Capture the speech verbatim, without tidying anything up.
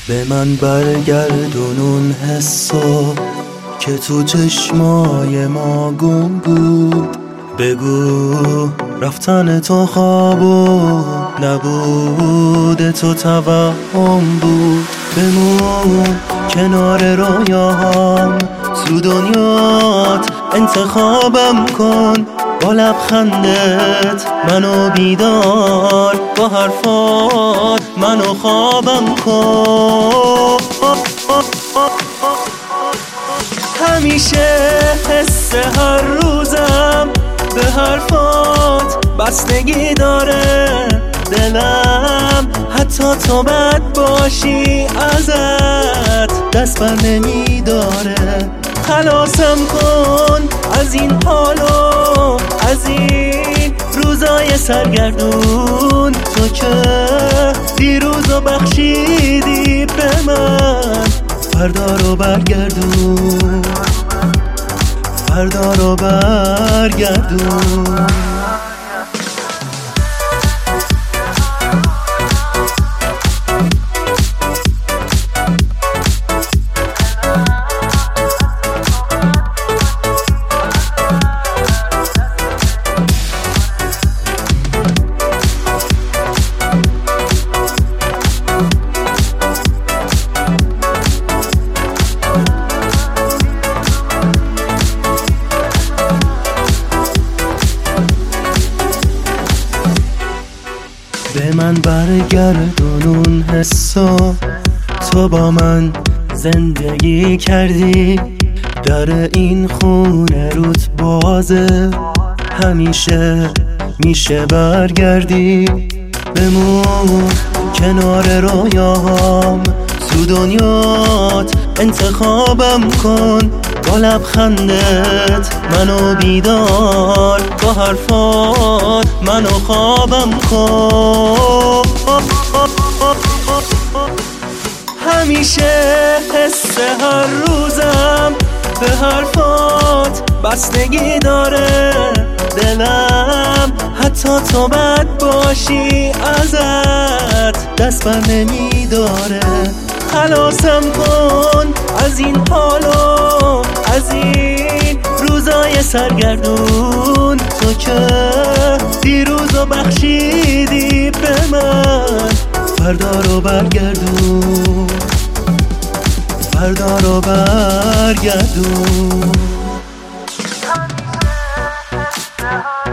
به من برگردون اون حسو که تو چشمای ما گم بود. بگو رفتن تو خواب و نبود تو توهم بود. بمون کنار رویاهام تو دنیات انتخابم کن. با لبخندت منو بیدار، با حرفات منو خوابم کن. همیشه حس هر روزم به حرفات بستگی داره. دلم حتی تو بد باشی ازت دست بر نمی داره. خلاصم کن از این حالو، از این روزای سرگردون. تو که دیروزو بخشیدی به من، فردا رو برگردون، فردا رو برگردون. به من برگردون اون حسو، تو با من زندگی کردی. در این خونه روت بازه، همیشه میشه برگردی. بمون کنار رویاهام تو دنیات انتخابم کن. با لبخندت منو بیدار، با حرفات منو خوابم کن. همیشه حس هر روزم به حرفات بستگی داره. دلم حتی تو بد باشی ازت دست بر نمی داره. خلاصم کن از این حالو، از این روزای سرگردون. تو که دیروزو بخشیدی به من، فردا رو برگردون، فردا رو برگردون.